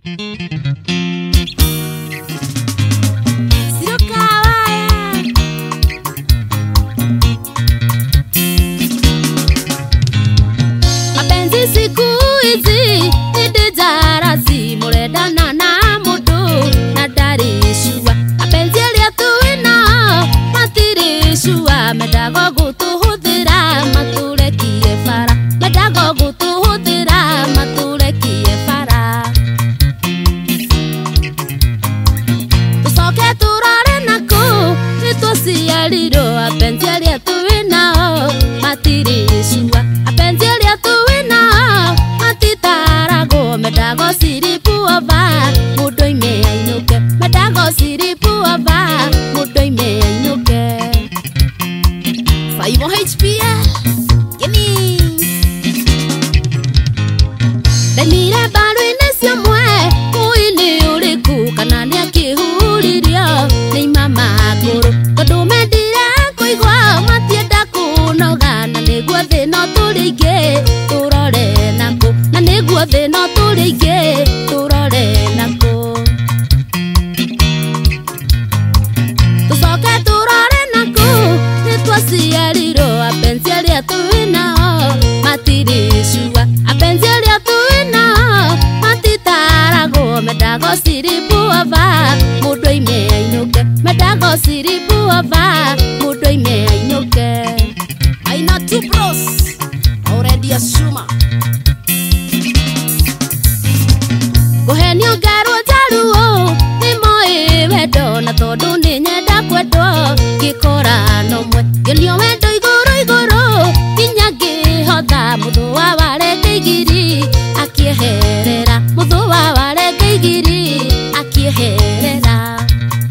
Siku hizi idijarazi muredana na mudu na darishua apenzi yetu wina matirishua medago gutuhuthira maturekie fara medago gutuhuthira maturekie fara tusoke turare naku nituciariro apenzi yetu wina matirishua apenzi yetu medago siripu ova mudoi me ainuke medago siripu ova mudoi me ainuke 5 HPL gimme demire baru inesio mwe kuini uriku kanani akihuririo ni mama guru todume dire kuigwa matienda kunoga na niguo thina turige turore nako na niguo thina turige turore nako tusoke turore nako nitwaciariro apenzi yetu winao matirishua apenzi yetu winao matitarago medago siripu ova mudoi me ainuke medago siripu ova mudoi me ainuke aina two bros already asuma gohenio garo jaruo ni moi wedo na todu ni nyenda kwedo gikora no mwe genio wedo igoro kinyagi hota muthu wa ware keigiri akieherera muthu wa ware keigiri akieherera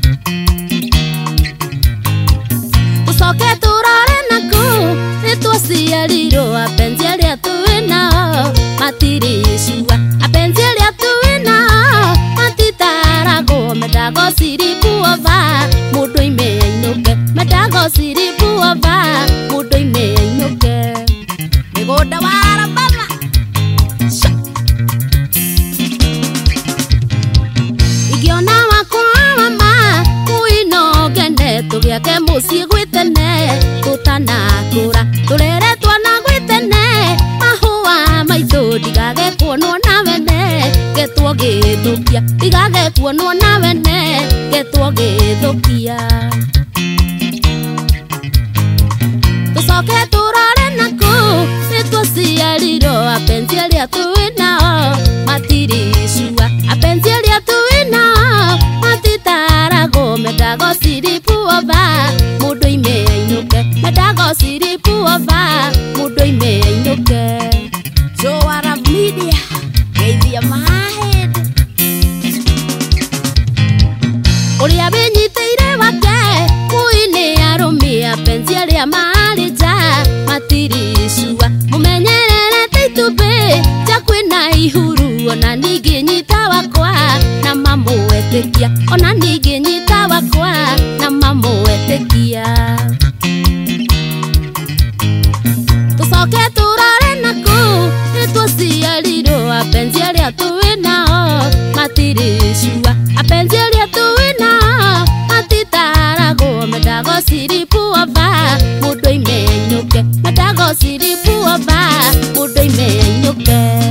usoke turare naku nitwaciariro apenzi yetu winao matirishua apenzi yetu winao matitarago medago siripu ova mudoi me ainuke medago siripu ova mudoi me ainuke migoda wara bama igiona wakwa mama kuino gende tugiake muci gwitene tutanakura turere twana gwitene mahua maitu digage kuonwo na wene getwo githukia digage kuonwo na wene getwo githukia tusoke turare naku nitwaciariro apenzi yetu winao matirishua apenzi yetu winao matitarago medago siripu ova mudoi me ainuke medago siripu ova mudoi me ainuke Joara Media Geithia Mahed uria binyiteire wake kuini arumi apenzi aria marija matirishua mumenyerere teitube jakwina ihuru ona ningi nyita wakwa na mamuetekia ona ningi nyita wakwa na mamuetekia tusoke turare naku nitwaciariro apenzi yetu winao matirishua apenzi yetu winao matitarago medago siripu ova mudoi me ainuke medago siripu ova mudoi me ainuke